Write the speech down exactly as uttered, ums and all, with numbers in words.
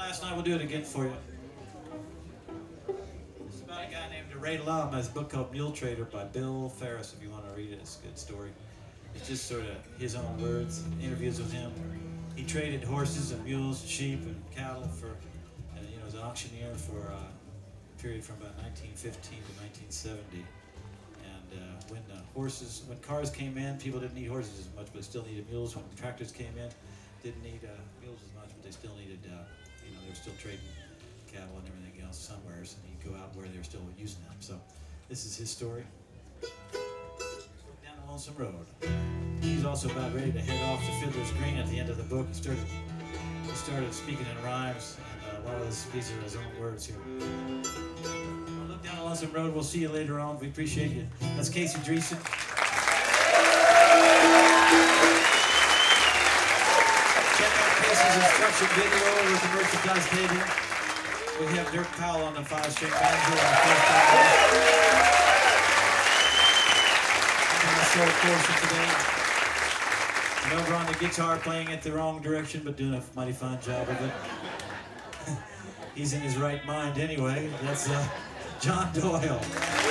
last night. We'll do it again for you. This is about a guy named Ray Lum. Has a book called Mule Trader by Bill Ferris. If you want to read it, it's a good story. It's just sort of his own words, interviews with him. He traded horses and mules, and sheep and cattle for, and, you know, was an auctioneer for uh, a period from about nineteen fifteen to nineteen seventy. And uh, when uh, horses, when cars came in, people didn't need horses as much, but they still needed mules. When tractors came in, didn't need uh, mules as much, but they still needed, uh, you know, they were still trading cattle and everything else somewheres, and he'd go out where they were still using them. So this is his story. Down the Lonesome Road. He's also about ready to head off to Fiddler's Green at the end of the book. He started, he started speaking in rhymes, and uh, a lot of this, these are his own words here. Well, look down the Lonesome Road. We'll see you later on. We appreciate you. That's Casey Dreesen. Instruction video with the merchandise table. We have Dirk Powell on the five-string banjo on the first in the short portion today. And over on the guitar, playing it the wrong direction, but doing a mighty fine job of it. He's in his right mind anyway. That's uh, John Doyle.